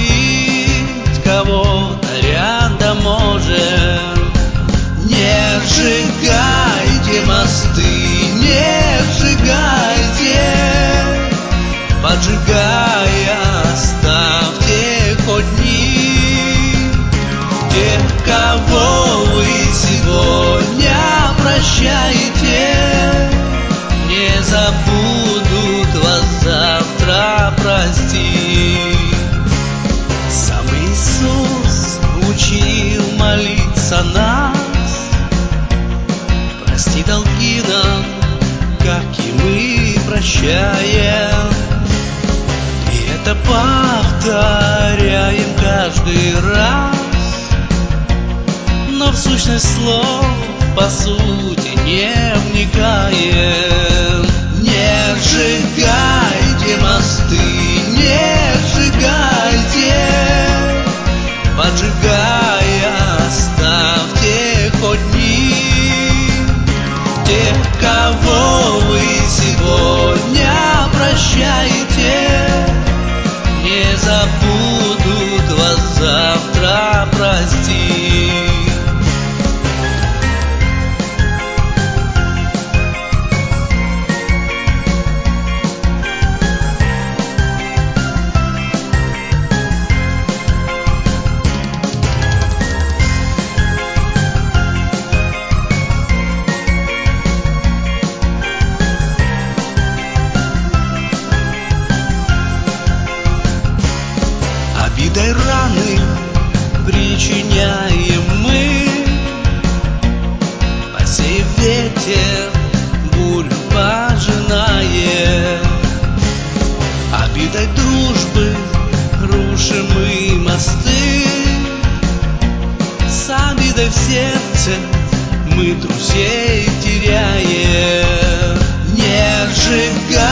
простить кого-то рядом можем. Не сжигайте мосты, не сжигайте, поджигая оставьте хоть дни. Тех, кого вы сегодня прощаете, не забудут вас завтра простить. Сам Иисус учил молиться нас: прости долги нам, как и мы прощаем. И это повторяем каждый раз, но в сущность слов по сути не вникаем. Не сжигайте мосты, не сжигайте, поджигая оставьте хоть дни. Тех, кого вы сегодня прощаете, не забудут вас завтра простить. Обидой раны причиняем мы, посеяв ветер, бурю пожинаем. Обидой дружбы рушим мы мосты, с обидой в сердце мы друзей теряем. Не сжигаем